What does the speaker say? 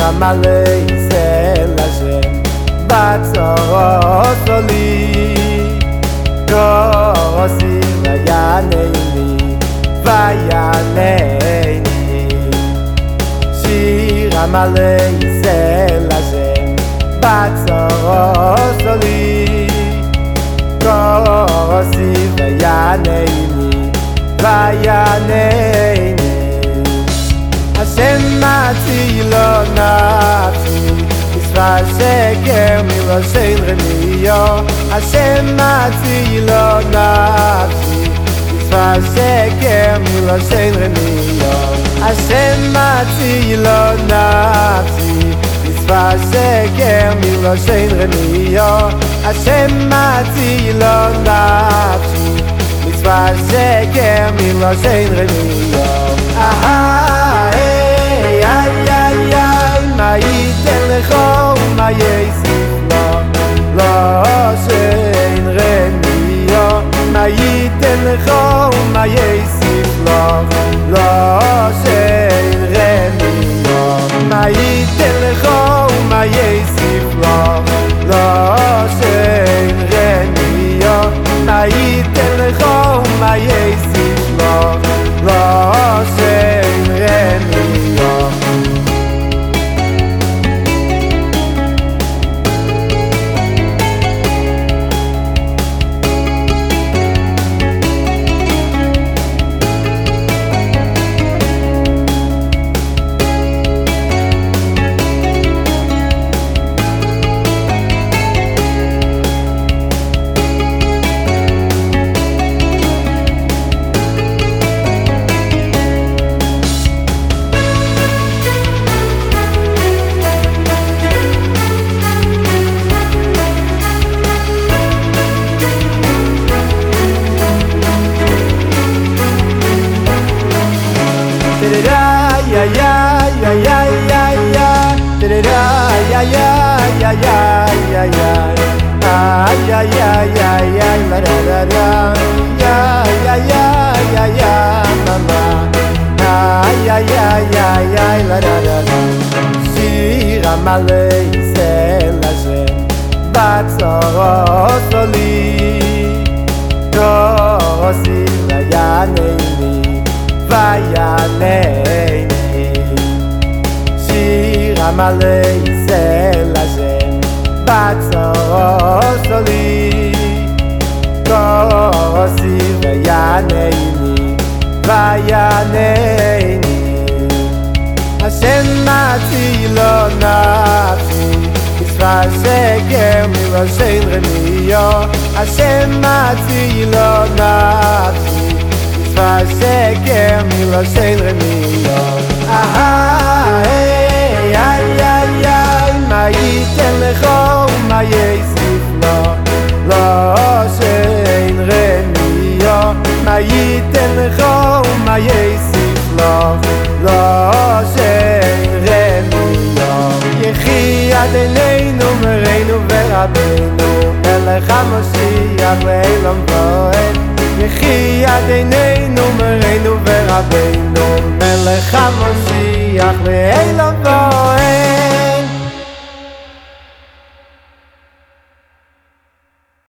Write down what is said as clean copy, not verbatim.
המלא ישראל השם בצרות לי כוסי ויענני ויענני שיר המלא ישראל השם בצרות לי כוסי ויענני ויענני השם מצילו נפשי מצווה שקר מלשון רמייה השם מצילו נפשי מצווה שקר מלשון רמייה השם מצילו נפשי מצווה שקר מלשון רמייה השם מצילו נפשי מצווה שקר מלשון רמייה מה ייתן לך ומה יוסיף לו לשון רמייה מה ייתן לך ומה יוסיף לו לשון רמייה מה ייתן לך ומה יוסיף לו לשון רמייה מה ייתן לך ומה יוסיף לו לשון רמייה שיר המלא ישראל השם בצרות לי כוסי ויענני ויענני שיר המלא ישראל השם בצרות לי כוסי ויענני ויענני השם מצילו נפשי מצווה שקר מלשון רמייה השם מצילו נפשי מצווה שקר מלשון רמייה מה ייתן לך ומה יוסיף לו לשון רמייה מה ייתן לך ומה יוסיף לו לשון רמייה יחי אדוננו מורנו ורבנו מלך המשיח לעולם ועד יחי אדוננו מורנו ורבנו מלך המשיח לעולם ועד